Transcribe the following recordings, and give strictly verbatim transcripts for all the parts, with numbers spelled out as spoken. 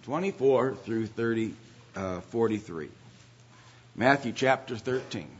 twenty-four through thirty, uh, forty-three. Matthew chapter thirteen.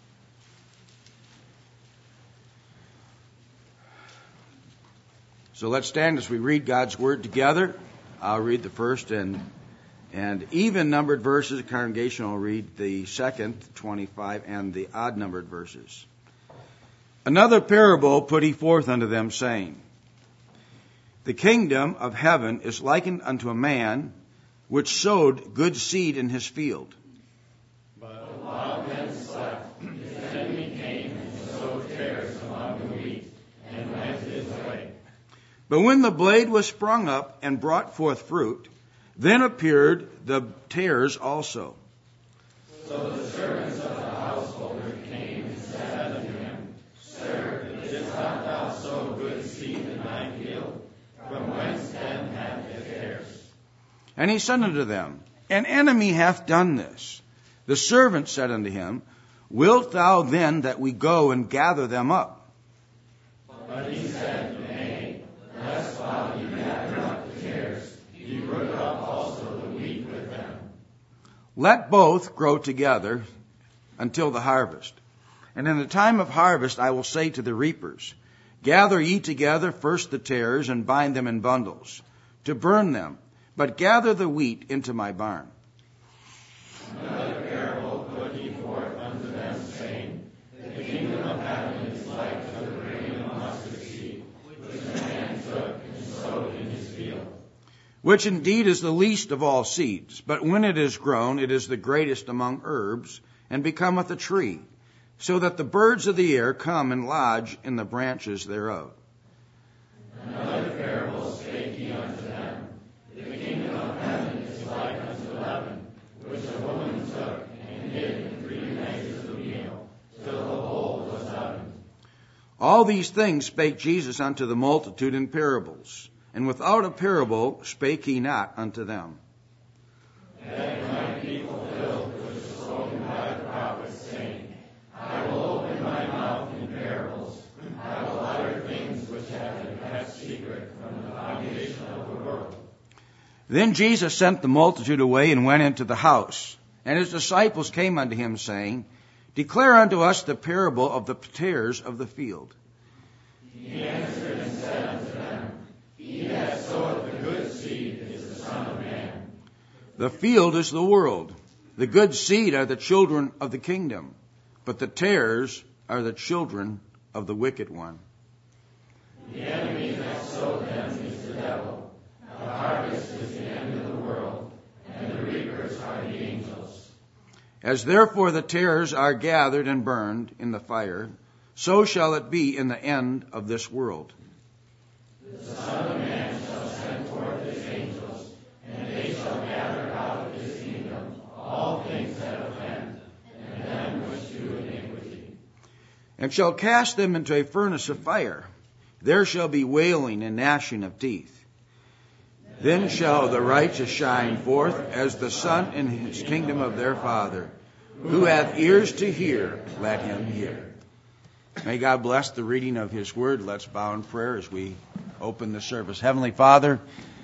So let's stand as we read God's Word together. I'll read the first and and even-numbered verses. The congregation will read the second, twenty-five, and the odd-numbered verses. Another parable put he forth unto them, saying, The kingdom of heaven is likened unto a man which sowed good seed in his field. But while men slept, his enemy came and sowed tares among the wheat, and went his way. But when the blade was sprung up and brought forth fruit, then appeared the tares also. So the servants of the householder came and said unto him, Sir, didst not thou sow good seed in thy field? From whence then have the tares? And he said unto them, An enemy hath done this. The servant said unto him, Wilt thou then that we go and gather them up? But he said, Nay, lest while ye gather up the tares, ye root up also the wheat with them. Let both grow together until the harvest. And in the time of harvest I will say to the reapers, Gather ye together first the tares, and bind them in bundles, to burn them, but gather the wheat into my barn. Another parable put he forth unto them, saying, The kingdom of heaven is like unto the grain of mustard seed, which a man took and sowed in his field. Which indeed is the least of all seeds, but when it is grown, it is the greatest among herbs, and becometh a tree, so that the birds of the air come and lodge in the branches thereof. Another parable spake he unto them, The kingdom of heaven is like unto leaven, which a woman took and hid in three measures of meal, till the whole was leavened. All these things spake Jesus unto the multitude in parables, and without a parable spake he not unto them. That might be fulfilled which was spoken by the prophets, saying, I will open my mouth in parables, I will utter things which have been kept secret from the foundation of the world. Then Jesus sent the multitude away and went into the house. And his disciples came unto him, saying, Declare unto us the parable of the tares of the field. He answered and said unto them, He that soweth the good seed is the Son of Man. The field is the world. The good seed are the children of the kingdom, but the tares are the children of the wicked one. The enemy that sowed them is the devil. The harvest is the end of the world, and the reapers are the angels. As therefore the tares are gathered and burned in the fire, so shall it be in the end of this world. The Son of Man shall send forth his angels, and they shall gather out of his kingdom all things that offend, and them which do iniquity. And shall cast them into a furnace of fire. There shall be wailing and gnashing of teeth. Then shall the righteous shine forth as the sun in his kingdom of their Father. Who hath ears to hear, let him hear. May God bless the reading of his word. Let's bow in prayer as we open the service. Heavenly Father,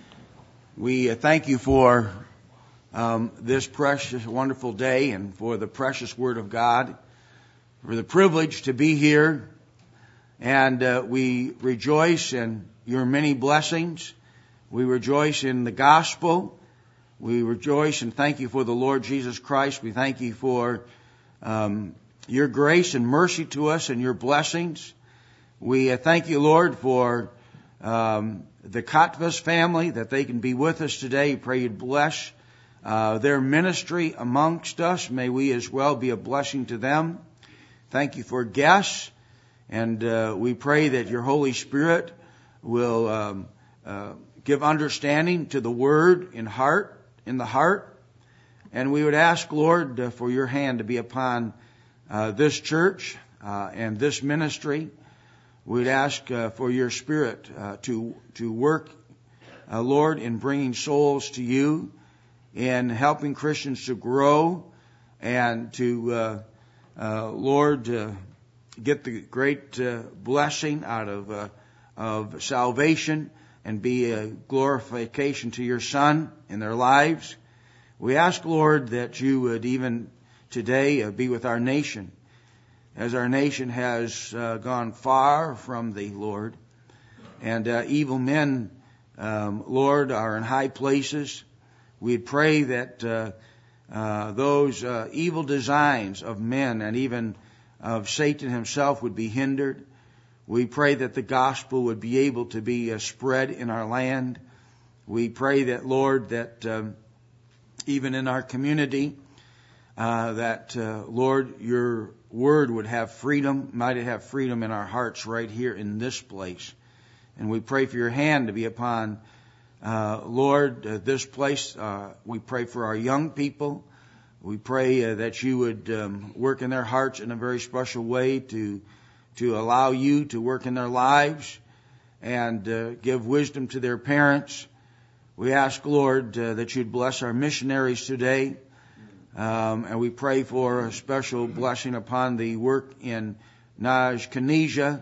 we thank you for um, this precious, wonderful day, and for the precious word of God, for the privilege to be here. And uh, we rejoice in your many blessings. We rejoice in the gospel. We rejoice and thank you for the Lord Jesus Christ. We thank you for um, your grace and mercy to us and your blessings. We uh, thank you, Lord, for um, the Katvas family, that they can be with us today. We pray you'd bless uh, their ministry amongst us. May we as well be a blessing to them. Thank you for guests. And uh, we pray that your Holy Spirit will um, uh, give understanding to the word in heart, in the heart. And we would ask, Lord, uh, for your hand to be upon uh, this church uh, and this ministry. We'd ask uh, for your Spirit uh, to to work, uh, Lord, in bringing souls to you, in helping Christians to grow, and to, uh, uh, Lord, uh, get the great uh, blessing out of uh, of salvation and be a glorification to your Son in their lives. We ask, Lord, that you would even today uh, be with our nation, as our nation has uh, gone far from thee, Lord, and uh, evil men, um, Lord, are in high places. We pray that uh, uh, those uh, evil designs of men and even of Satan himself would be hindered. We pray that the gospel would be able to be uh, spread in our land. We pray that, Lord, that um, even in our community, uh, that, uh, Lord, your word would have freedom, might it have freedom in our hearts right here in this place. And we pray for your hand to be upon, uh, Lord, uh, this place. Uh, we pray for our young people. We pray uh, that you would um, work in their hearts in a very special way to to allow you to work in their lives and uh, give wisdom to their parents. We ask, Lord, uh, that you'd bless our missionaries today. Um, and we pray for a special blessing upon the work in Naj Knesset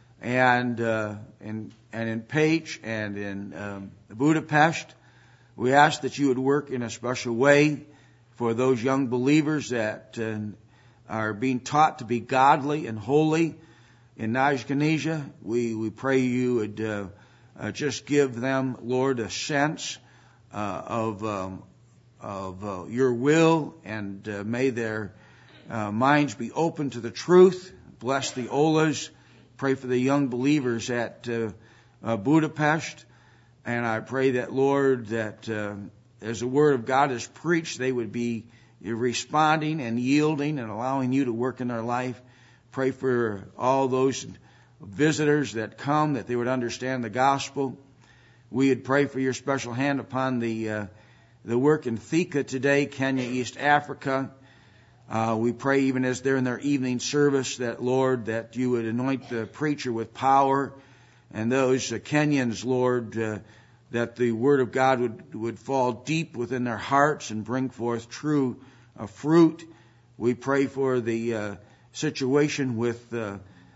and, uh, in, and in Pécs and in um, Budapest. We ask that you would work in a special way for those young believers that uh, are being taught to be godly and holy. In Naj Knesset, we, we pray you would uh, uh, just give them, Lord, a sense uh, of um, of uh, your will, and uh, may their uh, minds be open to the truth. Bless the Olas. Pray for the young believers at uh, uh, Budapest. And I pray that, Lord, that uh, as the Word of God is preached, they would be responding and yielding and allowing you to work in their life. Pray for all those visitors that come, that they would understand the gospel. We would pray for your special hand upon the uh, the work in Thika today, Kenya, East Africa. Uh, we pray even as they're in their evening service that, Lord, that you would anoint the preacher with power, and those uh, Kenyans, Lord, uh, that the word of God would, would fall deep within their hearts and bring forth true uh, fruit. We pray for the uh, situation with uh,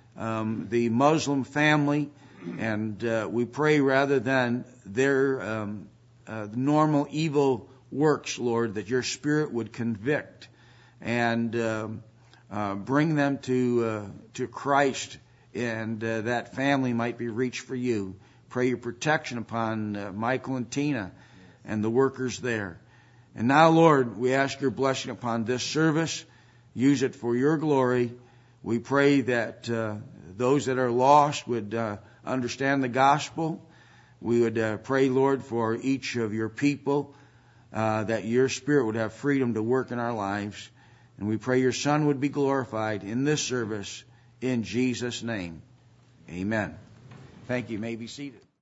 um, the Muslim family, and uh, we pray rather than their um, uh, normal evil works, Lord, that your Spirit would convict and um, uh, bring them to uh, to Christ, and uh, that family might be reached for you. Pray your protection upon uh, Michael and Tina and the workers there. And now, Lord, we ask your blessing upon this service. Use it for your glory. We pray that uh, those that are lost would uh, understand the gospel. We would uh, pray, Lord, for each of your people, uh, that your Spirit would have freedom to work in our lives. And we pray your Son would be glorified in this service in Jesus' name. Amen. Thank you. You may be seated.